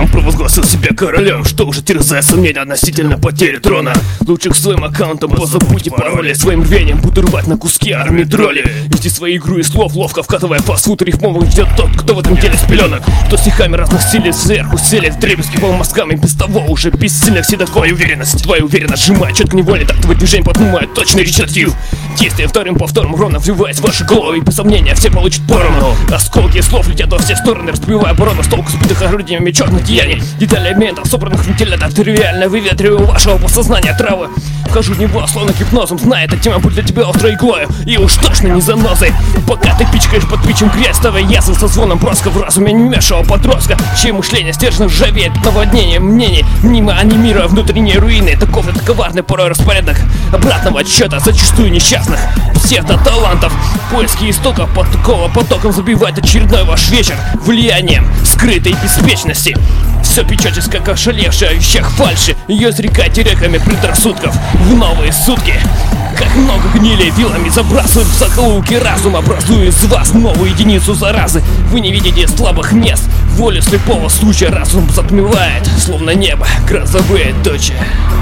Сам провозгласил себя королем, что уже терзает сомнения относительно потери трона. Лучше к своим аккаунтам позабудьте пароли. Своим рвением буду рвать на куски армии тролли. Вести свою игру из слов, ловко вкатывая фастфуд рифмовых, ждет тот, кто в этом деле с пеленок. Кто стихами разных силит сверху, селит вдребезги по мозгам и без того уже бессильно всегда твоя уверенность. Твоя уверенность сжимает четко невольно, так твой движение поднимает точный речитатив. Действия вторым повтором ровно вливаясь в ваши головы, и без сомнения все получат поровну. Осколки слов летят во все стороны, разбивая оборону с толку сбитых орудиями черных деяний. Детали элементов, собранных в вентилятор, тривиально выветриваю вашего подсознания травы. Вхожу в него, словно гипнозом, зная, эта тема будет для тебя острой иглою и уж точно не занозой. Пока ты пичкаешь под пичем крестовой ясно со звоном броска в разуме немешего подростка, чье мышление стержно ржавеет наводнением мнений, мнимо анимируя внутренние руины. Таков это коварный порой распорядок обратного отсчета, зачастую несчастных псевдоталантов. Поиски истоков потоком забивает очередной ваш вечер влиянием скрытой беспечности. Все печатись, как ошалевшая о вещах фальши. Ее изрекайте реками предрассудков в новые сутки. Как много гнили вилами забрасывают в закоулки разум, образуя из вас новую единицу заразы. Вы не видите слабых мест, волю слепого случая разум затмевает, словно небо, грозовые тучи.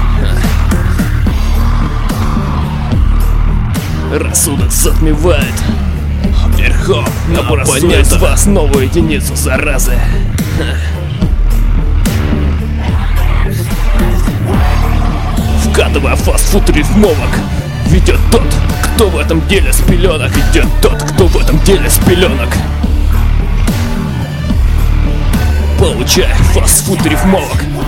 Рассудок затмевает верхом, образуя из вас новую единицу заразы. Вкатывая фастфуд рифмовок, ведет тот, кто в этом деле с пеленок. Идет тот, кто в этом деле с пеленок. Получай фастфуд рифмовок.